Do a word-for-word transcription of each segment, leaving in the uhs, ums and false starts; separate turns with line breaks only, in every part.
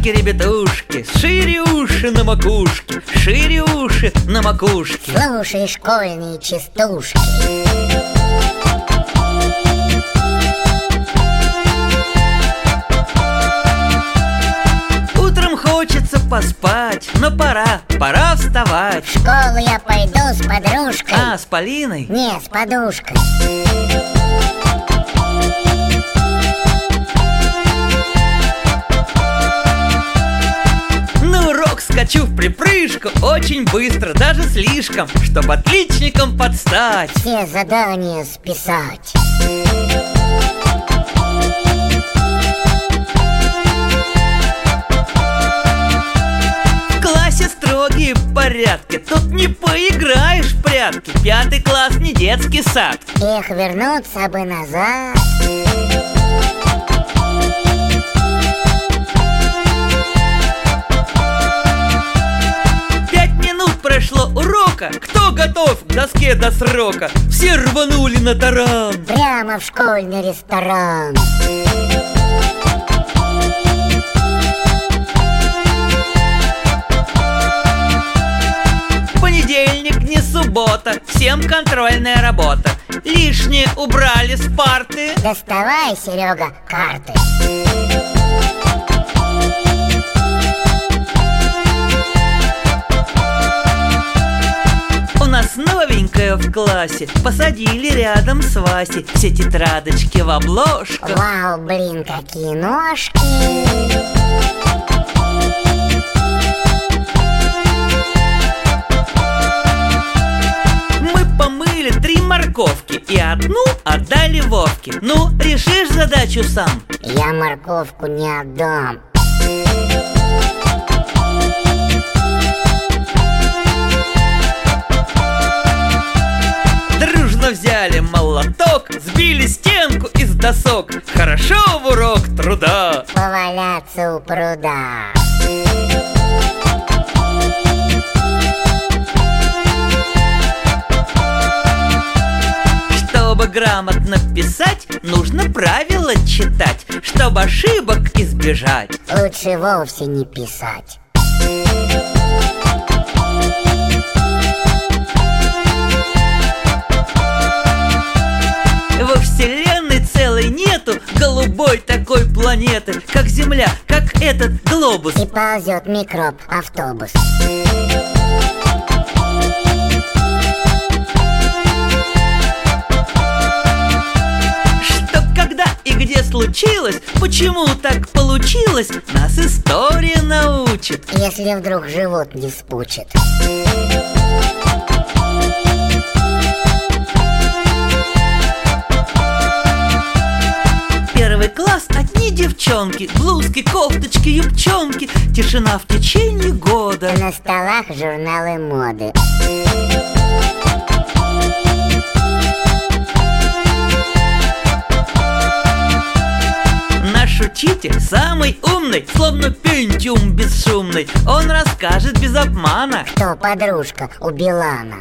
ребятушки, шире уши на макушке, шире уши на макушке.
Слушай школьные частушки.
Утром хочется поспать, но пора, пора вставать.
В школу я пойду с подружкой.
А, с Полиной?
Не, с подушкой.
На урок скачу в припрыжку, очень быстро, даже слишком, чтоб отличникам подстать.
Все задания списать.
В классе строгие порядки, тут не поиграешь в прятки. Пятый класс не детский сад.
Эх, вернуться бы назад.
Пять минут прошло урока, кто готов к доске до срока? Все рванули на таран.
Прямо в школьный ресторан.
Понедельник, не суббота, всем контрольная работа. Лишнее убрали с парты.
Доставай, Серега, карты.
У нас новенькая в классе, посадили рядом с Васей. Все тетрадочки в обложку.
Вау, блин, какие ножки.
Мы помыли три морковки и одну отдали Вовке. Ну, решишь задачу сам?
Я морковку не отдам.
Дружно взяли молоток, сбили стенку из досок. Хорошо в урок труда.
Поваляться у пруда.
Чтобы грамотно писать, нужно правила читать. Чтобы ошибок избежать.
Лучше вовсе не писать.
Во вселенной целой нету голубой такой планеты, как Земля, как этот глобус.
И ползет микроб-автобус.
Что, когда и где случилось, почему так получилось, нас история научит.
Если вдруг живот не спучит.
Первый класс одни девчонки, блузки, кофточки, юбчонки. Тишина в течение года.
На столах журналы моды.
Наш учитель самый умный, словно пентиум бесшумный. Он расскажет без обмана.
Кто подружка у Билана?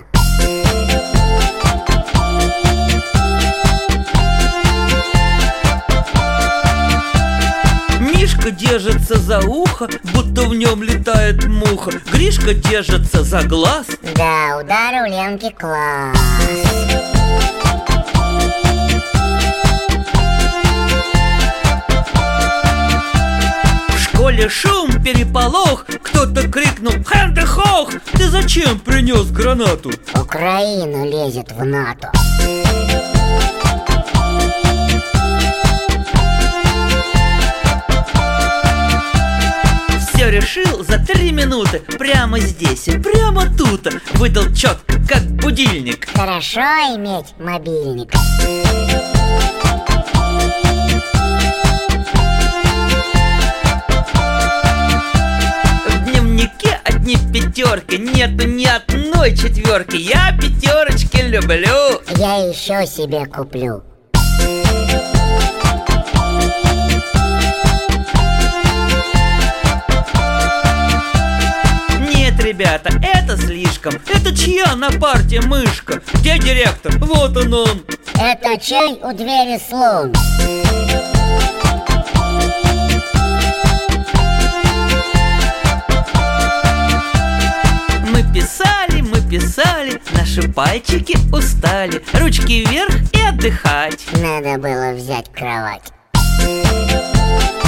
Мишка держится за ухо, будто в нем летает муха. Гришка держится за глаз.
Да, удар у Ленки класс.
В школе шум, переполох. Кто-то крикнул: «Хэндехох! Ты зачем принес гранату?»
Украина лезет в НАТО.
Все решил за три минуты, прямо здесь и прямо тут. Выдал четко, как будильник.
Хорошо иметь мобильник.
В дневнике одни пятерки, нету ни одной четверки. Я пятерочки люблю.
Я еще себе куплю.
Нет, ребята, это слишком. Это чья на парте мышка? Где директор? Вот он он.
Это чей у двери слон?
пальчики устали, ручки вверх и отдыхать.
Надо было взять кровать.